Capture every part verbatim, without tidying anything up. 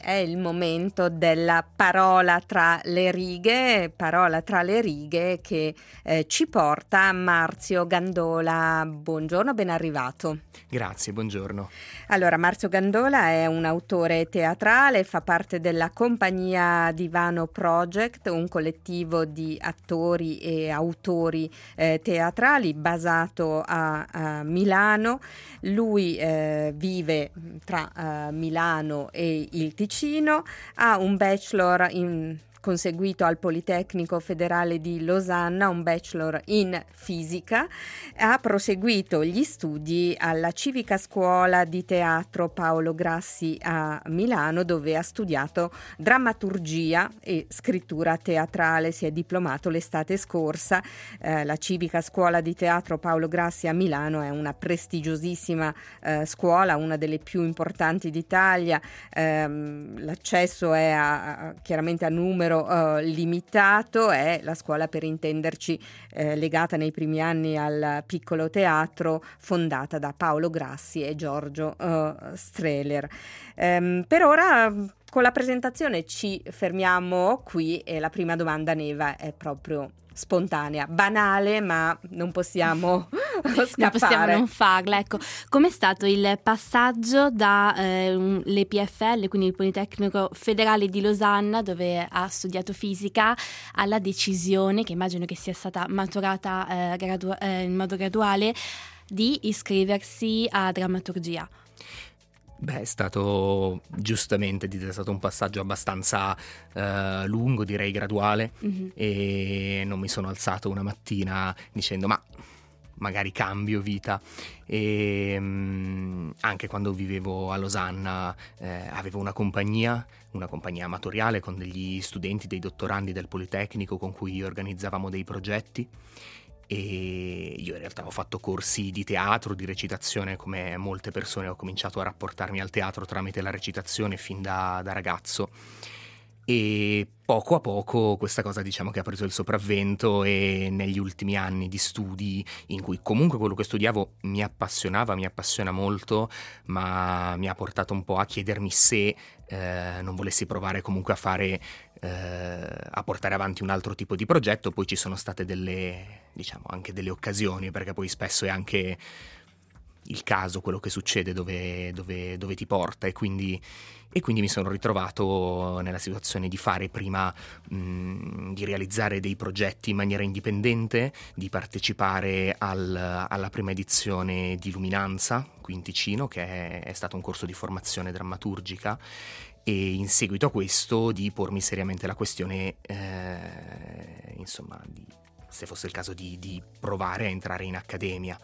è il momento della parola tra le righe, parola tra le righe che eh, ci porta Marzio Gandola. Buongiorno, ben arrivato. Grazie, buongiorno. Allora, Marzio Gandola è un autore teatrale, fa parte della Compagnia Divano Project, un collettivo di attori e autori eh, teatrali basato a, a Milano. Lui eh, vive tra uh, Milano e il Ticino, ha un bachelor in conseguito al Politecnico Federale di Losanna, un bachelor in fisica, ha proseguito gli studi alla Civica Scuola di Teatro Paolo Grassi a Milano, dove ha studiato drammaturgia e scrittura teatrale. Si è diplomato l'estate scorsa. Eh, la Civica Scuola di Teatro Paolo Grassi a Milano è una prestigiosissima eh, scuola, una delle più importanti d'Italia. Eh, l'accesso è a, a, chiaramente a numero Uh, limitato, è la scuola, per intenderci, eh, legata nei primi anni al piccolo teatro, fondata da Paolo Grassi e Giorgio uh, Strehler. Um, per ora con la presentazione ci fermiamo qui e la prima domanda, Neva, è proprio spontanea, banale, ma non possiamo scappare. Non possiamo non farla, ecco. Com'è stato il passaggio da eh, l'E P F L, quindi il Politecnico Federale di Losanna, dove ha studiato fisica, alla decisione, che immagino che sia stata maturata eh, gradu- eh, in modo graduale, di iscriversi a drammaturgia? Beh, è stato giustamente è stato un passaggio abbastanza uh, lungo, direi graduale, mm-hmm. E non mi sono alzato una mattina dicendo ma magari cambio vita. E um, anche quando vivevo a Losanna eh, avevo una compagnia, una compagnia amatoriale con degli studenti, dei dottorandi del Politecnico con cui organizzavamo dei progetti. E io in realtà ho fatto corsi di teatro, di recitazione, come molte persone ho cominciato a rapportarmi al teatro tramite la recitazione fin da, da ragazzo, e poco a poco questa cosa diciamo che ha preso il sopravvento, e negli ultimi anni di studi in cui comunque quello che studiavo mi appassionava, mi appassiona molto, ma mi ha portato un po' a chiedermi se eh, non volessi provare comunque a fare eh, a portare avanti un altro tipo di progetto. Poi ci sono state delle diciamo anche delle occasioni, perché poi spesso è anche il caso quello che succede dove, dove, dove ti porta, e quindi, e quindi mi sono ritrovato nella situazione di fare prima mh, di realizzare dei progetti in maniera indipendente, di partecipare al, alla prima edizione di Luminanza qui in Ticino, che è, è stato un corso di formazione drammaturgica, e in seguito a questo di pormi seriamente la questione eh, insomma di, se fosse il caso di, di provare a entrare in accademia.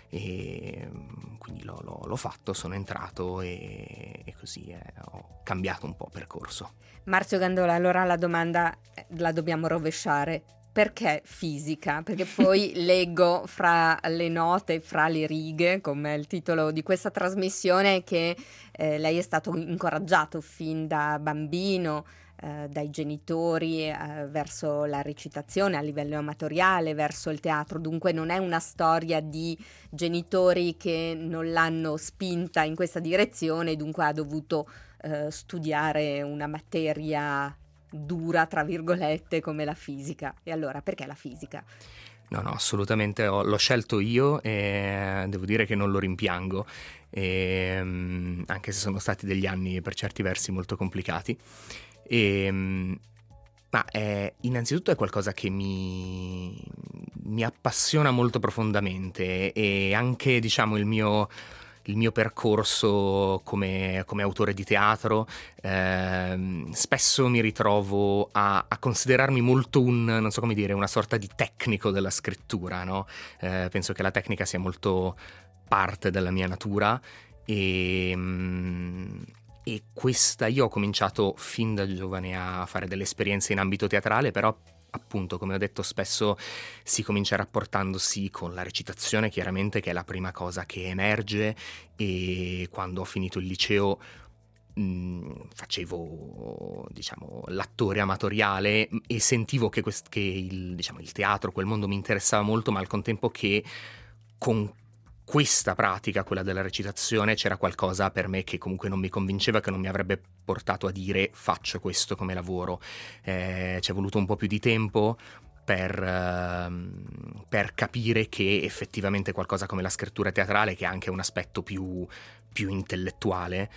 E quindi l'ho, l'ho, l'ho fatto, sono entrato e, e così eh, ho cambiato un po' percorso. Marzio Gandola, allora la domanda la dobbiamo rovesciare. Perché fisica? Perché poi leggo fra le note, fra le righe, come è il titolo di questa trasmissione, che eh, lei è stato incoraggiato fin da bambino eh, dai genitori eh, verso la recitazione a livello amatoriale, verso il teatro. Dunque non è una storia di genitori che non l'hanno spinta in questa direzione, dunque ha dovuto eh, studiare una materia dura, tra virgolette, come la fisica. E allora perché la fisica? No, no, assolutamente, ho, l'ho scelto io e devo dire che non lo rimpiango, e, um, anche se sono stati degli anni per certi versi molto complicati. E, um, ma è, innanzitutto è qualcosa che mi, mi appassiona molto profondamente, e anche diciamo il mio... il mio percorso come, come autore di teatro, ehm, spesso mi ritrovo a, a considerarmi molto un, non so come dire, una sorta di tecnico della scrittura, no? Eh, penso che la tecnica sia molto parte della mia natura, e, e questa, io ho cominciato fin da giovane a fare delle esperienze in ambito teatrale, però appunto, come ho detto, spesso si comincia rapportandosi con la recitazione, chiaramente, che è la prima cosa che emerge, e quando ho finito il liceo mh, facevo, diciamo, l'attore amatoriale, e sentivo che, quest- che il, diciamo, il teatro, quel mondo mi interessava molto, ma al contempo che con questa pratica, quella della recitazione, c'era qualcosa per me che comunque non mi convinceva, che non mi avrebbe portato a dire faccio questo come lavoro. Eh, ci è voluto un po' più di tempo per, uh, per capire che effettivamente qualcosa come la scrittura teatrale, che ha anche un aspetto più, più intellettuale,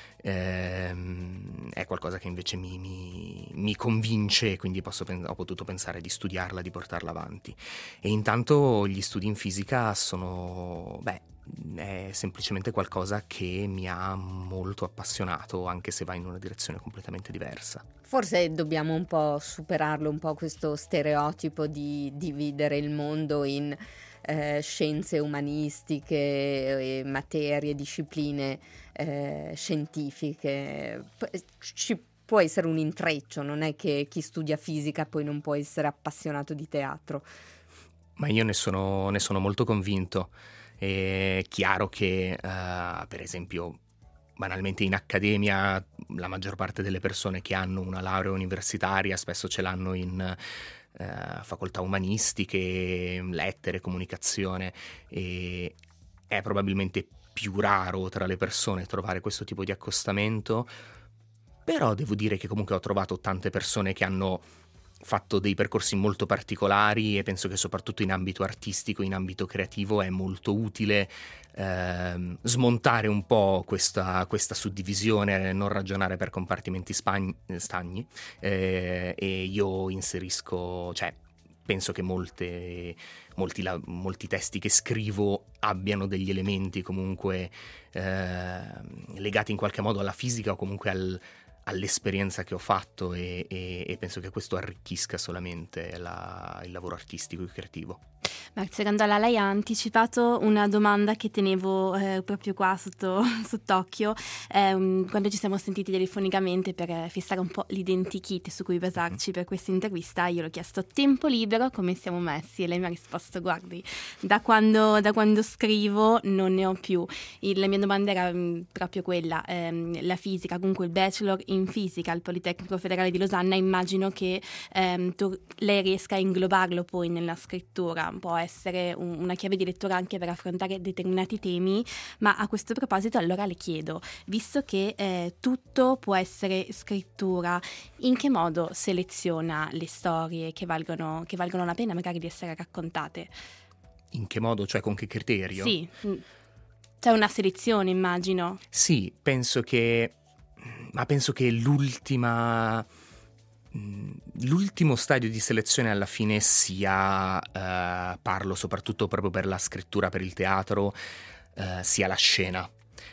ehm, è qualcosa che invece mi, mi, mi convince, e quindi posso, ho potuto pensare di studiarla, di portarla avanti. E intanto gli studi in fisica sono, beh, è semplicemente qualcosa che mi ha molto appassionato, anche se va in una direzione completamente diversa. Forse dobbiamo un po' superarlo, un po' questo stereotipo di dividere il mondo in eh, scienze umanistiche, e materie, discipline eh, scientifiche. Ci può essere un intreccio, non è che chi studia fisica poi non può essere appassionato di teatro. Ma io ne sono, ne sono molto convinto. È chiaro che, uh, per esempio, banalmente in accademia la maggior parte delle persone che hanno una laurea universitaria spesso ce l'hanno in uh, facoltà umanistiche, lettere, comunicazione, e è probabilmente più raro tra le persone trovare questo tipo di accostamento, però devo dire che comunque ho trovato tante persone che hanno fatto dei percorsi molto particolari, e penso che soprattutto in ambito artistico, in ambito creativo, è molto utile ehm, smontare un po' questa, questa suddivisione, non ragionare per compartimenti spagni, stagni, eh, e io inserisco, cioè penso che molte, molti, la, molti testi che scrivo abbiano degli elementi comunque eh, legati in qualche modo alla fisica o comunque al all'esperienza che ho fatto, e, e, e penso che questo arricchisca solamente la, il lavoro artistico e creativo. Marzia Gandola, lei ha anticipato una domanda che tenevo eh, proprio qua sotto, sott'occhio eh, quando ci siamo sentiti telefonicamente per eh, fissare un po' l'identikit su cui basarci per questa intervista. Io l'ho chiesto tempo libero, come siamo messi, e lei mi ha risposto guardi, da quando, da quando scrivo non ne ho più. Il, la mia domanda era mh, proprio quella, ehm, la fisica, comunque il bachelor in fisica al Politecnico Federale di Losanna, immagino che ehm, tu, lei riesca a inglobarlo poi nella scrittura. Può essere un, una chiave di lettura anche per affrontare determinati temi, ma a questo proposito allora le chiedo, visto che eh, tutto può essere scrittura, in che modo seleziona le storie che valgono, che valgono la pena magari di essere raccontate? In che modo? Cioè con che criterio? Sì, c'è una selezione, immagino. Sì, penso che ma penso che l'ultima l'ultimo stadio di selezione alla fine sia, eh, parlo soprattutto proprio per la scrittura per il teatro, eh, sia la scena.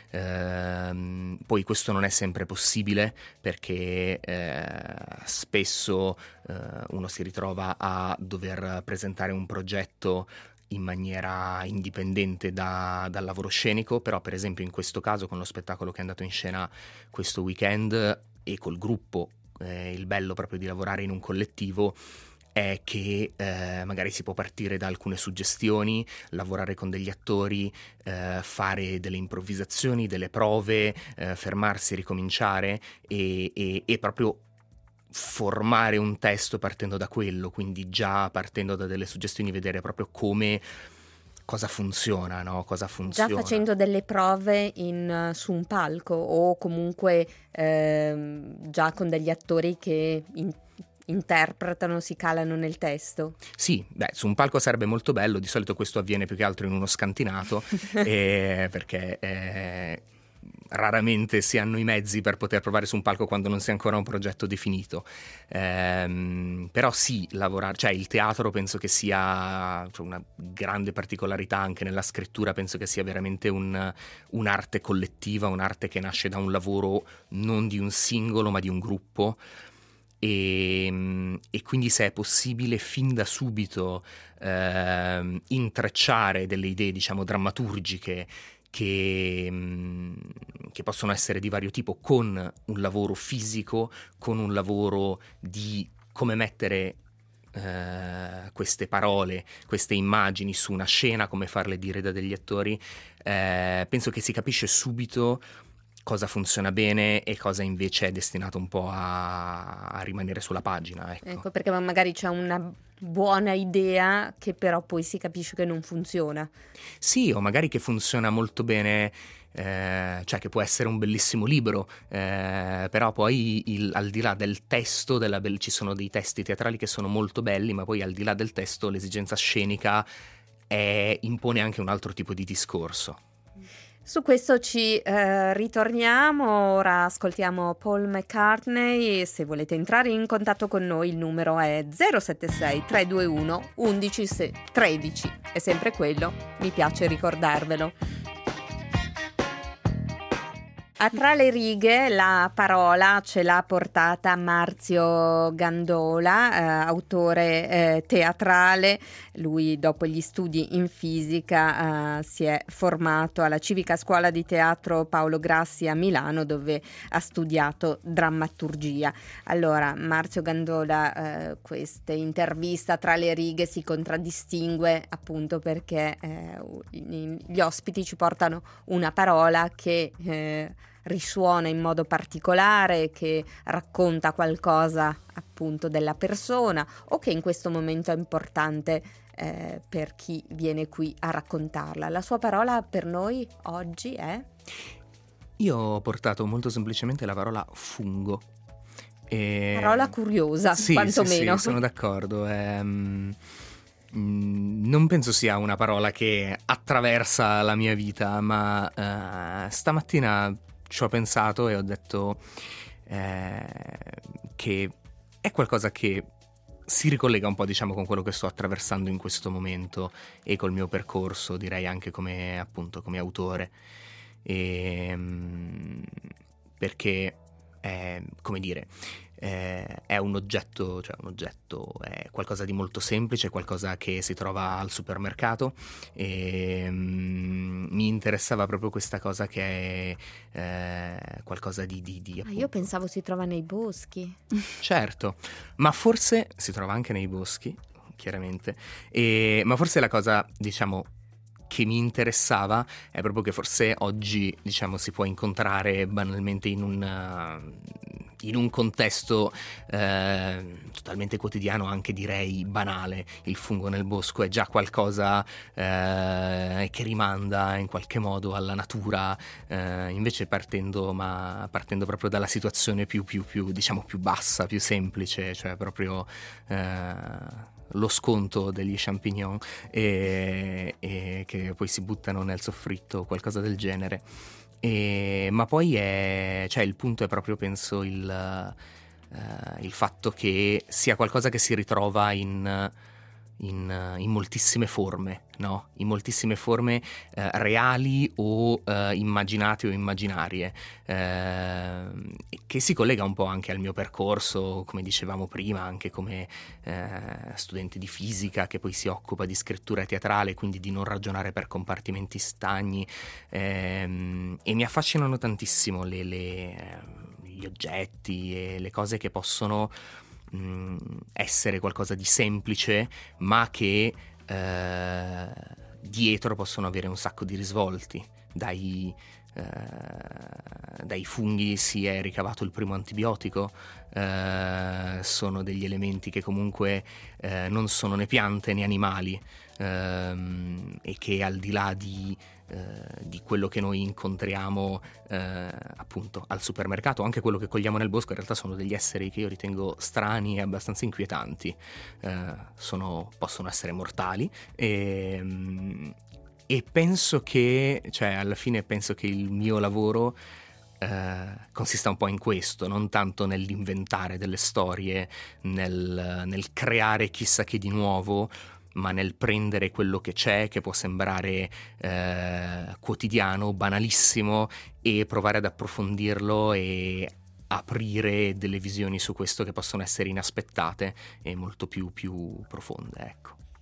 Eh, poi questo non è sempre possibile, perché eh, spesso eh, uno si ritrova a dover presentare un progetto in maniera indipendente da, dal lavoro scenico, però per esempio in questo caso con lo spettacolo che è andato in scena questo weekend e col gruppo, eh, il bello proprio di lavorare in un collettivo è che eh, magari si può partire da alcune suggestioni, lavorare con degli attori, eh, fare delle improvvisazioni, delle prove, eh, fermarsi, ricominciare e, e, e proprio formare un testo partendo da quello, quindi già partendo da delle suggestioni vedere proprio come, cosa funziona, no? Cosa funziona. Già facendo delle prove in, su un palco o comunque ehm, già con degli attori che in, interpretano, si calano nel testo. Sì, beh, su un palco sarebbe molto bello, di solito questo avviene più che altro in uno scantinato eh, perché eh, raramente si hanno i mezzi per poter provare su un palco quando non si è ancora un progetto definito, ehm, però sì, lavorare, cioè il teatro penso che sia, cioè, una grande particolarità anche nella scrittura, penso che sia veramente un, un'arte collettiva, un'arte che nasce da un lavoro non di un singolo ma di un gruppo. E, e quindi se è possibile fin da subito eh, intrecciare delle idee, diciamo, drammaturgiche che, che possono essere di vario tipo, con un lavoro fisico, con un lavoro di come mettere eh, queste parole, queste immagini su una scena, come farle dire da degli attori, eh, penso che si capisce subito cosa funziona bene e cosa invece è destinato un po' a, a rimanere sulla pagina. Ecco. Ecco, perché magari c'è una buona idea che però poi si capisce che non funziona. Sì, o magari che funziona molto bene, eh, cioè che può essere un bellissimo libro, eh, però poi il, al di là del testo, della be- ci sono dei testi teatrali che sono molto belli, ma poi al di là del testo l'esigenza scenica è, impone anche un altro tipo di discorso. Su questo ci eh, ritorniamo, ora ascoltiamo Paul McCartney e se volete entrare in contatto con noi il numero è zero sette sei tre due uno uno uno tredici, è sempre quello, mi piace ricordarvelo. A Tra le righe la parola ce l'ha portata Marzio Gandola, eh, autore eh, teatrale. Lui dopo gli studi in fisica eh, si è formato alla Civica Scuola di Teatro Paolo Grassi a Milano, dove ha studiato drammaturgia. Allora, Marzio Gandola, eh, questa intervista Tra le righe si contraddistingue appunto perché eh, gli ospiti ci portano una parola che eh, risuona in modo particolare, che racconta qualcosa appunto della persona o che in questo momento è importante eh, per chi viene qui a raccontarla. La sua parola per noi oggi è? Io ho portato molto semplicemente la parola fungo. E... Parola curiosa, sì, quantomeno. Sì, sì, sono d'accordo. Ehm... Non penso sia una parola che attraversa la mia vita, ma uh, stamattina ci ho pensato e ho detto eh, che è qualcosa che si ricollega un po', diciamo, con quello che sto attraversando in questo momento e col mio percorso, direi anche come appunto come autore. E, um, perché è, come dire, Eh, è un oggetto, cioè un oggetto, è qualcosa di molto semplice, qualcosa che si trova al supermercato e um, mi interessava proprio questa cosa che è eh, qualcosa di... di, di ah, io pensavo si trova nei boschi. Certo, ma forse si trova anche nei boschi, chiaramente, e, ma forse la cosa, diciamo, che mi interessava è proprio che forse oggi, diciamo, si può incontrare banalmente in un in un contesto eh, totalmente quotidiano, anche direi banale. Il fungo nel bosco è già qualcosa eh, che rimanda in qualche modo alla natura, eh, invece partendo ma partendo proprio dalla situazione più più più diciamo più bassa, più semplice, cioè proprio eh, lo sconto degli champignon e, e che poi si buttano nel soffritto, qualcosa del genere. E, ma poi è, cioè il punto è proprio, penso, il, uh, il fatto che sia qualcosa che si ritrova in, in, in moltissime forme, no? In moltissime forme uh, reali o uh, immaginate o immaginarie, uh, che si collega un po' anche al mio percorso, come dicevamo prima, anche come uh, studente di fisica che poi si occupa di scrittura teatrale, quindi di non ragionare per compartimenti stagni, um, e mi affascinano tantissimo le, le, gli oggetti e le cose che possono mh, essere qualcosa di semplice, ma che eh, dietro possono avere un sacco di risvolti. Dai, eh, dai funghi si è ricavato il primo antibiotico, eh, sono degli elementi che comunque eh, non sono né piante né animali, ehm, e che al di là di Uh, di quello che noi incontriamo uh, appunto al supermercato, anche quello che cogliamo nel bosco, in realtà sono degli esseri che io ritengo strani e abbastanza inquietanti, uh, sono, possono essere mortali e, um, e penso che, cioè alla fine penso che il mio lavoro uh, consista un po' in questo, non tanto nell'inventare delle storie, nel, nel creare chissà che di nuovo, ma nel prendere quello che c'è, che può sembrare eh, quotidiano, banalissimo, e provare ad approfondirlo e aprire delle visioni su questo che possono essere inaspettate e molto più, più profonde, ecco.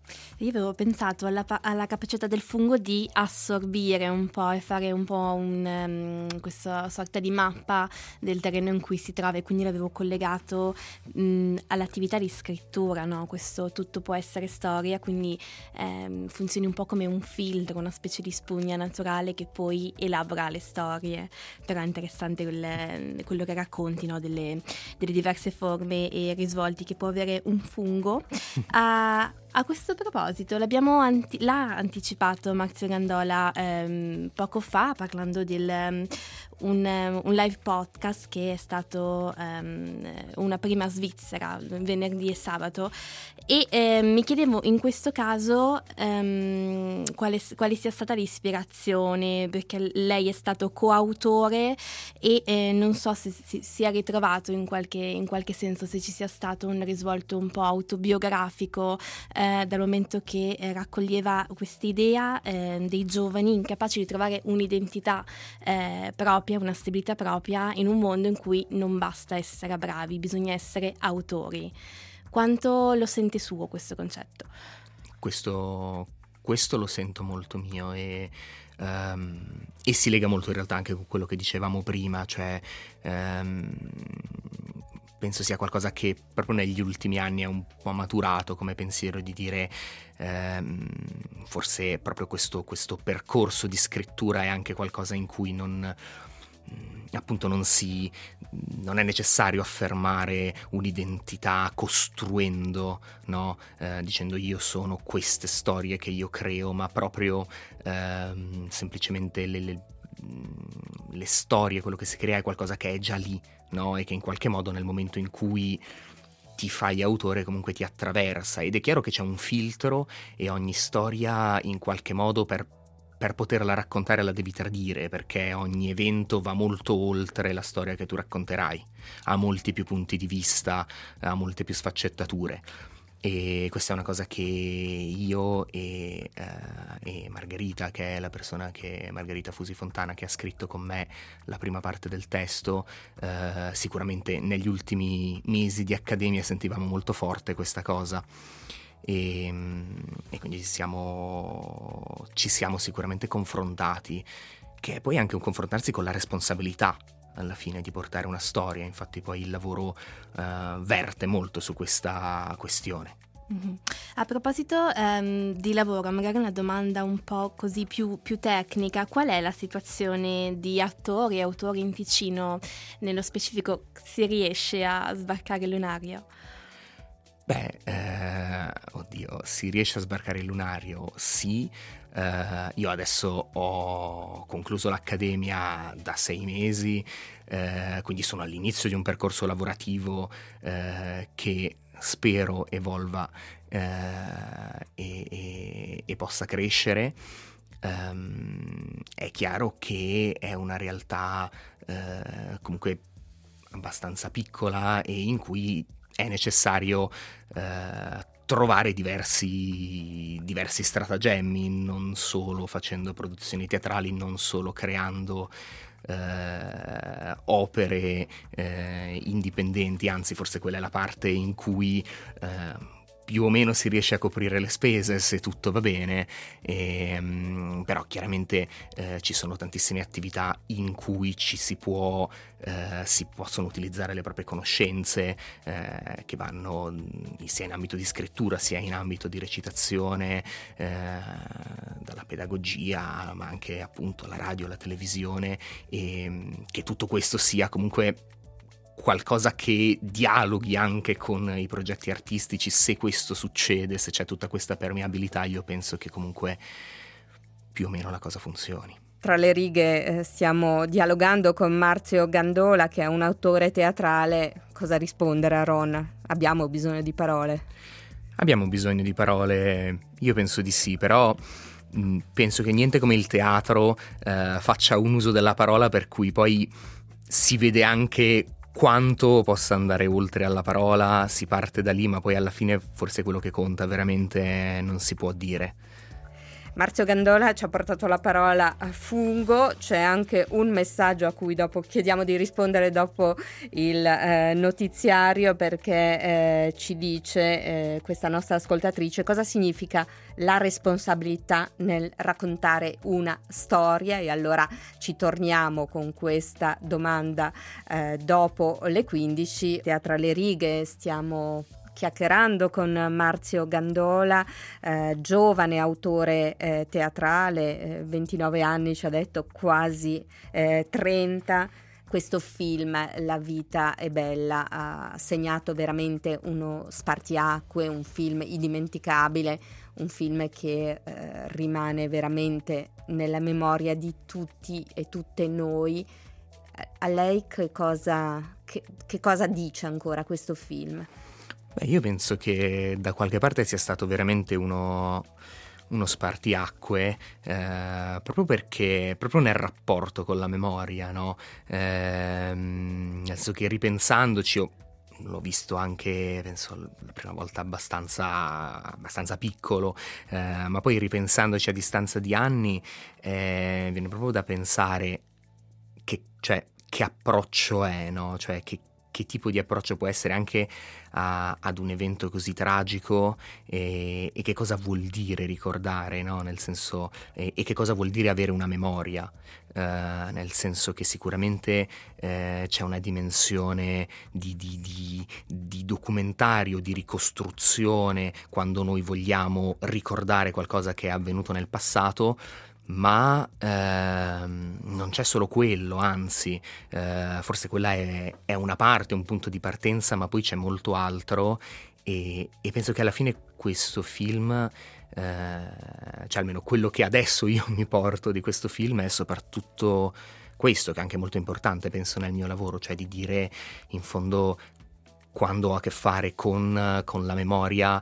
Io avevo pensato alla, alla capacità del fungo di assorbire un po' e fare un po' un, um, questa sorta di mappa del terreno in cui si trova, e quindi l'avevo collegato um, all'attività di scrittura, no? Questo tutto può essere storia, quindi um, funzioni un po' come un filtro, una specie di spugna naturale che poi elabora le storie. Però è interessante quel, quello che racconti, no? delle, delle diverse forme e risvolti che può avere un fungo. A, a questo proposito, l'abbiamo anti- l'ha anticipato Marzio Gandola ehm, poco fa, parlando del um, un, um, un live podcast che è stato um, una prima svizzera venerdì e sabato, e eh, mi chiedevo in questo caso um, quale, quale sia stata l'ispirazione, perché lei è stato coautore e eh, non so se si sia ritrovato in qualche, in qualche senso, se ci sia stato un risvolto un po' autobiografico eh, dal momento che eh, raccoglieva quest'idea eh, dei giovani incapaci di trovare un'identità eh, propria, una stabilità propria in un mondo in cui non basta essere bravi, bisogna essere autori. Quanto lo sente suo questo concetto? Questo, questo lo sento molto mio e, um, e si lega molto in realtà anche con quello che dicevamo prima, cioè um, penso sia qualcosa che proprio negli ultimi anni è un po' maturato come pensiero, di dire ehm, forse proprio questo, questo percorso di scrittura è anche qualcosa in cui non... appunto non si non è necessario affermare un'identità costruendo, no? Eh, dicendo io sono queste storie che io creo, ma proprio ehm, semplicemente le, le, le storie, quello che si crea è qualcosa che è già lì, no? E che in qualche modo nel momento in cui ti fai autore comunque ti attraversa, ed è chiaro che c'è un filtro e ogni storia in qualche modo per per poterla raccontare la devi tradire, perché ogni evento va molto oltre la storia che tu racconterai, ha molti più punti di vista, ha molte più sfaccettature, e questa è una cosa che io e, uh, e Margherita, che è la persona che Margherita Fusi Fontana, che ha scritto con me la prima parte del testo, uh, sicuramente negli ultimi mesi di accademia sentivamo molto forte questa cosa. E, e quindi siamo, ci siamo sicuramente confrontati, che è poi anche un confrontarsi con la responsabilità alla fine di portare una storia. Infatti poi il lavoro uh, verte molto su questa questione. Mm-hmm. A proposito um, di lavoro, magari una domanda un po' così più, più tecnica: qual è la situazione di attori e autori in Ticino? Nello specifico, si riesce a sbarcare il lunario? Beh, eh, oddio, si riesce a sbarcare il lunario? Sì. Uh, io adesso ho concluso l'accademia da sei mesi, uh, quindi sono all'inizio di un percorso lavorativo uh, che spero evolva uh, e, e, e possa crescere. Um, è chiaro che è una realtà uh, comunque abbastanza piccola e in cui è necessario uh, trovare diversi, diversi stratagemmi, non solo facendo produzioni teatrali, non solo creando eh, opere eh, indipendenti, anzi forse quella è la parte in cui eh, più o meno si riesce a coprire le spese se tutto va bene, e, um, però chiaramente eh, ci sono tantissime attività in cui ci si può eh, si possono utilizzare le proprie conoscenze eh, che vanno sia in ambito di scrittura sia in ambito di recitazione, eh, dalla pedagogia ma anche appunto la radio, la televisione, e che tutto questo sia comunque qualcosa che dialoghi anche con i progetti artistici. Se questo succede, se c'è tutta questa permeabilità, io penso che comunque più o meno la cosa funzioni. Tra le righe eh, stiamo dialogando con Marzio Gandola, che è un autore teatrale. Cosa rispondere a Ron? Abbiamo bisogno di parole? Abbiamo bisogno di parole, io penso di sì, però mh, penso che niente come il teatro eh, faccia un uso della parola per cui poi si vede anche quanto possa andare oltre alla parola, si parte da lì, ma poi alla fine forse quello che conta veramente non si può dire. Marzio Gandola ci ha portato la parola a fungo, c'è anche un messaggio a cui dopo chiediamo di rispondere dopo il eh, notiziario, perché eh, ci dice eh, questa nostra ascoltatrice cosa significa la responsabilità nel raccontare una storia, e allora ci torniamo con questa domanda eh, dopo le quindici. Tra le righe stiamo chiacchierando con Marzio Gandola, eh, giovane autore eh, teatrale, eh, ventinove anni ci ha detto, quasi eh, trenta. Questo film, La vita è bella, ha segnato veramente uno spartiacque, un film indimenticabile, un film che eh, rimane veramente nella memoria di tutti e tutte noi. A lei che cosa, che, che cosa dice ancora questo film? Beh, io penso che da qualche parte sia stato veramente uno, uno spartiacque, eh, proprio perché, proprio nel rapporto con la memoria, no? Eh, nel senso che ripensandoci, io l'ho visto anche, penso, la prima volta abbastanza, abbastanza piccolo, eh, ma poi ripensandoci a distanza di anni, eh, viene proprio da pensare che, cioè, che approccio è, no? Cioè, che che tipo di approccio può essere anche a, ad un evento così tragico, e, e che cosa vuol dire ricordare, no? Nel senso, e, e che cosa vuol dire avere una memoria, eh, nel senso che sicuramente eh, c'è una dimensione di, di, di, di documentario, di ricostruzione, quando noi vogliamo ricordare qualcosa che è avvenuto nel passato. Ma ehm, non c'è solo quello, anzi, eh, forse quella è, è una parte, un punto di partenza, ma poi c'è molto altro, e, e penso che alla fine questo film, eh, cioè almeno quello che adesso io mi porto di questo film, è soprattutto questo, che è anche molto importante, penso, nel mio lavoro, cioè di dire, in fondo, quando ho a che fare con, con la memoria,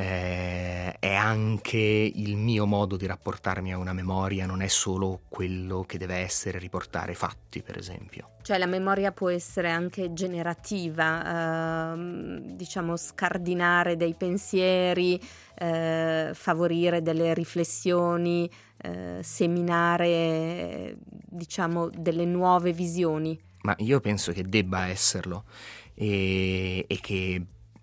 eh, è anche il mio modo di rapportarmi a una memoria, non è solo quello che deve essere riportare fatti, per esempio. Cioè la memoria può essere anche generativa, eh, diciamo scardinare dei pensieri, eh, favorire delle riflessioni, eh, seminare, diciamo, delle nuove visioni. Ma io penso che debba esserlo. E, e che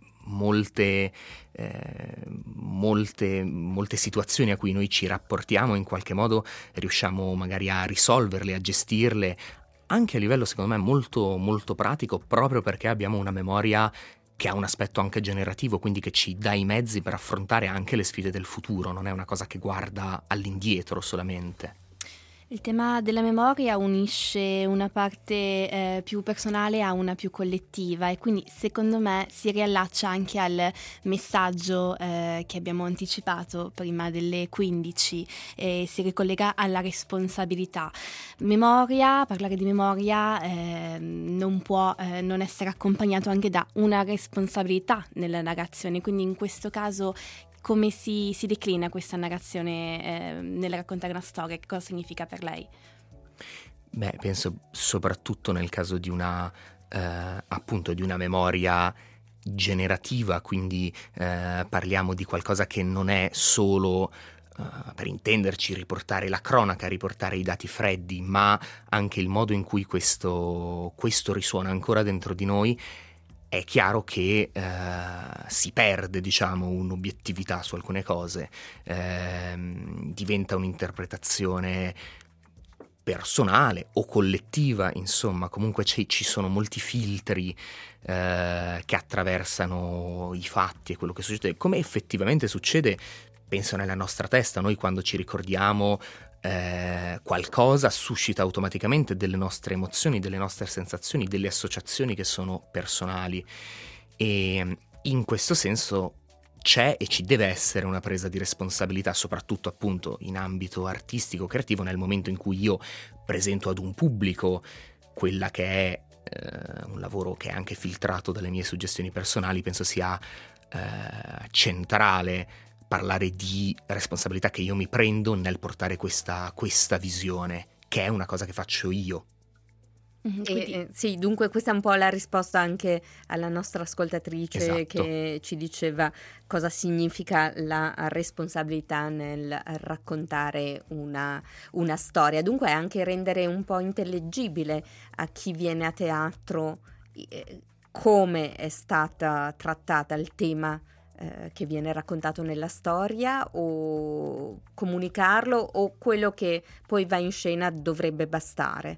molte, eh, molte, molte situazioni a cui noi ci rapportiamo in qualche modo riusciamo magari a risolverle, a gestirle, anche a livello secondo me molto, molto pratico, proprio perché abbiamo una memoria che ha un aspetto anche generativo, quindi che ci dà i mezzi per affrontare anche le sfide del futuro, non è una cosa che guarda all'indietro solamente. Il tema della memoria unisce una parte eh, più personale a una più collettiva, e quindi secondo me si riallaccia anche al messaggio eh, che abbiamo anticipato prima delle quindici, e si ricollega alla responsabilità. Memoria, parlare di memoria eh, non può eh, non essere accompagnato anche da una responsabilità nella narrazione, quindi in questo caso come si, si declina questa narrazione eh, nel raccontare una storia? Che cosa significa per lei? Beh, penso soprattutto nel caso di una, eh, appunto, di una memoria generativa, quindi eh, parliamo di qualcosa che non è solo, eh, per intenderci, riportare la cronaca, riportare i dati freddi, ma anche il modo in cui questo, questo risuona ancora dentro di noi. È chiaro che eh, si perde, diciamo, un'obiettività su alcune cose, eh, diventa un'interpretazione personale o collettiva, insomma, comunque ci sono molti filtri eh, che attraversano i fatti e quello che succede, come effettivamente succede, penso, nella nostra testa. Noi quando ci ricordiamo Eh, qualcosa suscita automaticamente delle nostre emozioni, delle nostre sensazioni, delle associazioni che sono personali, e in questo senso c'è e ci deve essere una presa di responsabilità, soprattutto appunto in ambito artistico, creativo, nel momento in cui io presento ad un pubblico quella che è eh, un lavoro che è anche filtrato dalle mie suggestioni personali. Penso sia eh, centrale parlare di responsabilità che io mi prendo nel portare questa, questa visione, che è una cosa che faccio io. Mm-hmm, e, quindi... eh, sì, dunque questa è un po' la risposta anche alla nostra ascoltatrice, esatto, che ci diceva cosa significa la responsabilità nel raccontare una, una storia. Dunque è anche rendere un po' intellegibile a chi viene a teatro eh, come è stata trattata il tema eh, che viene raccontato nella storia, o comunicarlo, o quello che poi va in scena dovrebbe bastare.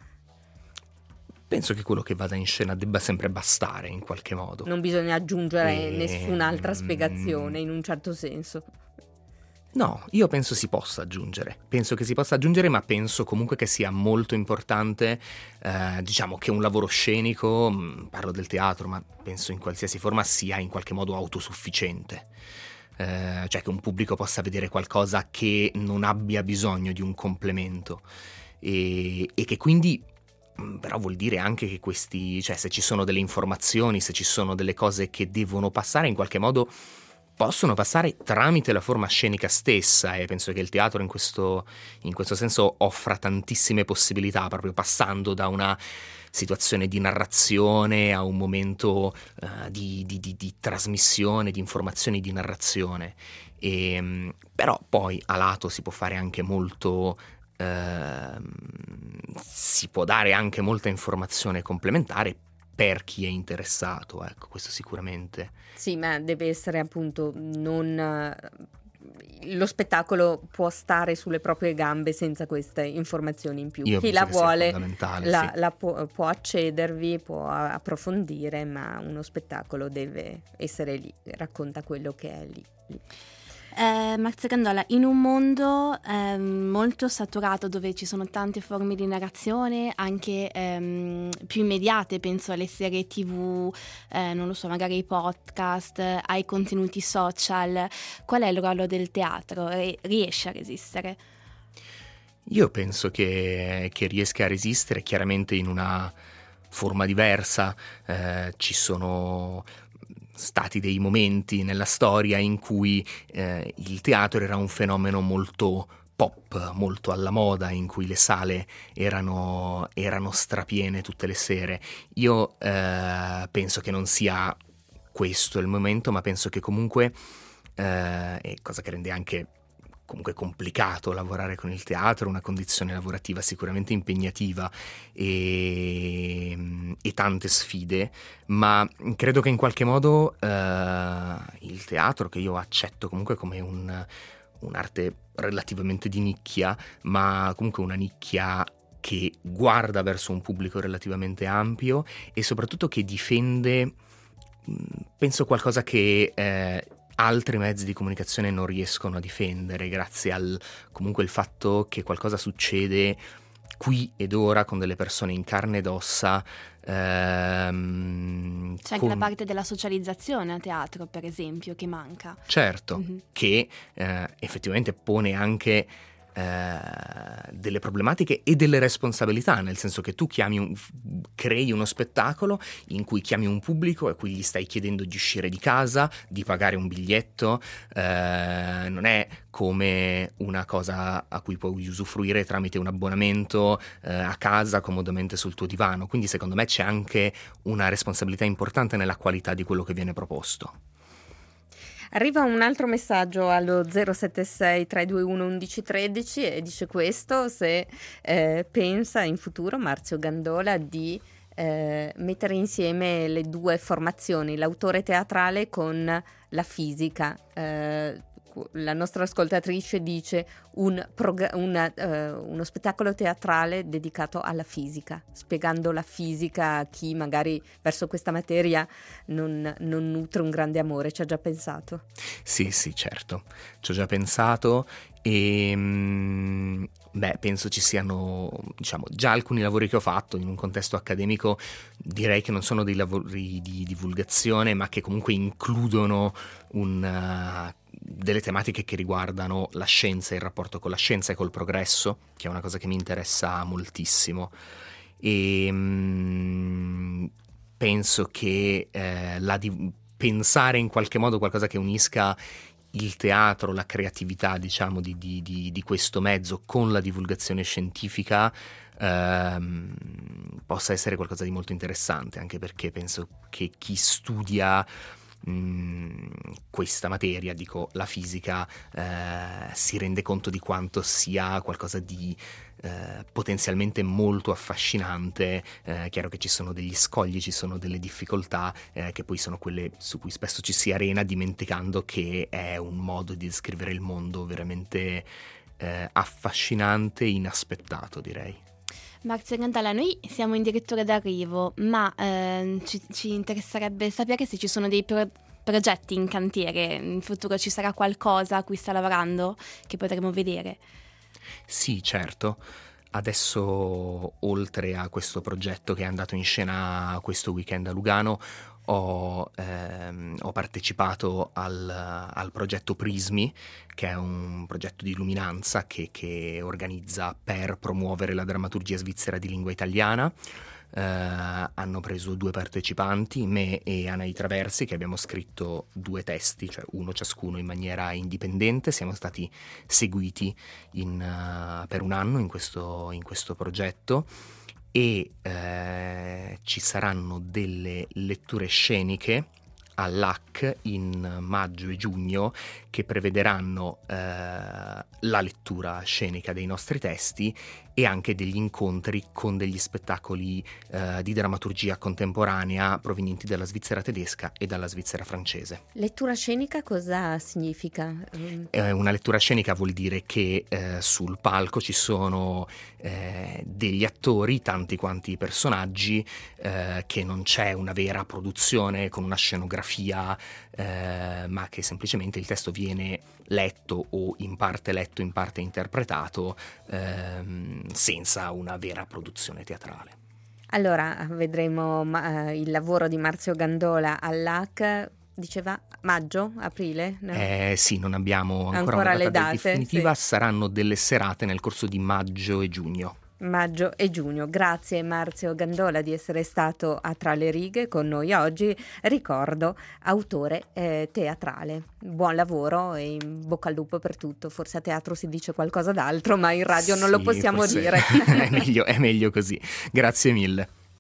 Penso che quello che vada in scena debba sempre bastare in qualche modo. Non bisogna aggiungere e... nessun'altra spiegazione, in un certo senso. No, io penso si possa aggiungere. Penso che si possa aggiungere, ma penso comunque che sia molto importante, eh, diciamo, che un lavoro scenico, mh, parlo del teatro, ma penso in qualsiasi forma, sia in qualche modo autosufficiente. Eh, cioè che un pubblico possa vedere qualcosa che non abbia bisogno di un complemento. E, e che quindi... però vuol dire anche che questi, cioè se ci sono delle informazioni, se ci sono delle cose che devono passare, in qualche modo possono passare tramite la forma scenica stessa, e penso che il teatro in questo, in questo senso offra tantissime possibilità, proprio passando da una situazione di narrazione a un momento uh, di, di, di, di trasmissione, di informazioni, di narrazione. E, però poi a lato si può fare anche molto... Uh, si può dare anche molta informazione complementare per chi è interessato, ecco, questo sicuramente. Sì, ma deve essere appunto non... lo spettacolo può stare sulle proprie gambe senza queste informazioni in più. Io chi la vuole la, sì. la può, può accedervi, può approfondire, ma uno spettacolo deve essere lì, racconta quello che è lì, lì. Eh, Marzia Gandola, in un mondo eh, molto saturato, dove ci sono tante forme di narrazione, anche ehm, più immediate, penso alle serie tv, eh, non lo so, magari ai podcast, ai contenuti social, qual è il ruolo del teatro? Riesce a resistere? Io penso che, che riesca a resistere, chiaramente in una forma diversa. Eh, ci sono stati dei momenti nella storia in cui eh, il teatro era un fenomeno molto pop, molto alla moda, in cui le sale erano, erano strapiene tutte le sere. Io eh, penso che non sia questo il momento, ma penso che comunque, eh, è cosa che rende anche comunque complicato lavorare con il teatro, una condizione lavorativa sicuramente impegnativa e, e tante sfide, ma credo che in qualche modo eh, il teatro, che io accetto comunque come un, un'arte relativamente di nicchia, ma comunque una nicchia che guarda verso un pubblico relativamente ampio e soprattutto che difende, penso, qualcosa che eh, altri mezzi di comunicazione non riescono a difendere, grazie al comunque il fatto che qualcosa succede qui ed ora con delle persone in carne ed ossa. Ehm, C'è anche con... la parte della socializzazione a teatro, per esempio, che manca. Certo, mm-hmm. che eh, effettivamente pone anche Eh, delle problematiche e delle responsabilità, nel senso che tu chiami un, crei uno spettacolo in cui chiami un pubblico e cui gli stai chiedendo di uscire di casa, di pagare un biglietto, eh, non è come una cosa a cui puoi usufruire tramite un abbonamento eh, a casa comodamente sul tuo divano, quindi secondo me c'è anche una responsabilità importante nella qualità di quello che viene proposto. Arriva un altro messaggio allo zero sette sei tre due uno uno uno uno tre e dice questo: se eh, pensa in futuro Marzio Gandola di eh, mettere insieme le due formazioni, l'autore teatrale con la fisica. Eh, la nostra ascoltatrice dice un prog- una, uh, uno spettacolo teatrale dedicato alla fisica, spiegando la fisica a chi magari verso questa materia non, non nutre un grande amore. Ci ha già pensato? Sì, sì, certo, ci ho già pensato e beh, penso ci siano, diciamo, già alcuni lavori che ho fatto in un contesto accademico, direi che non sono dei lavori di divulgazione, ma che comunque includono un uh, delle tematiche che riguardano la scienza, il rapporto con la scienza e col progresso, che è una cosa che mi interessa moltissimo. E mh, penso che eh, la di- pensare in qualche modo qualcosa che unisca il teatro, la creatività, diciamo, di, di, di, di questo mezzo con la divulgazione scientifica ehm, possa essere qualcosa di molto interessante, anche perché penso che chi studia mh, questa materia, dico la fisica, eh, si rende conto di quanto sia qualcosa di eh, potenzialmente molto affascinante. È chiaro che ci sono degli scogli, ci sono delle difficoltà, eh, che poi sono quelle su cui spesso ci si arena, dimenticando che è un modo di descrivere il mondo veramente eh, affascinante e inaspettato, direi. Marzio Gandala, noi siamo addirittura d'arrivo, ma eh, ci, ci interesserebbe sapere se ci sono dei pro- progetti in cantiere, in futuro ci sarà qualcosa a cui sta lavorando che potremo vedere. Sì, certo. Adesso, oltre a questo progetto che è andato in scena questo weekend a Lugano, ho, ehm, ho partecipato al, al progetto Prismi, che è un progetto di luminanza che, che organizza per promuovere la drammaturgia svizzera di lingua italiana. Eh, hanno preso due partecipanti, me e Anaì Traversi, che abbiamo scritto due testi, cioè uno ciascuno in maniera indipendente. Siamo stati seguiti in, uh, per un anno in questo, in questo progetto, e eh, ci saranno delle letture sceniche all'A C in maggio e giugno che prevederanno eh, la lettura scenica dei nostri testi e anche degli incontri con degli spettacoli eh, di drammaturgia contemporanea provenienti dalla Svizzera tedesca e dalla Svizzera francese. Lettura scenica cosa significa? Eh, una lettura scenica vuol dire che eh, sul palco ci sono eh, degli attori, tanti quanti personaggi, eh, che non c'è una vera produzione con una scenografia, eh, ma che semplicemente il testo viene letto o in parte letto, in parte interpretato, ehm, senza una vera produzione teatrale. Allora vedremo ma, il lavoro di Marzio Gandola all'A C, diceva maggio, aprile? No? Eh, sì, non abbiamo ancora, ancora una data le date, definitiva, sì. Saranno delle serate nel corso di maggio e giugno. Maggio e giugno. Grazie Marzio Gandola di essere stato a Tra le righe con noi oggi. Ricordo, autore eh, teatrale. Buon lavoro e in bocca al lupo per tutto. Forse a teatro si dice qualcosa d'altro, ma in radio non Sì, lo possiamo forse dire. è meglio, è meglio così. Grazie mille.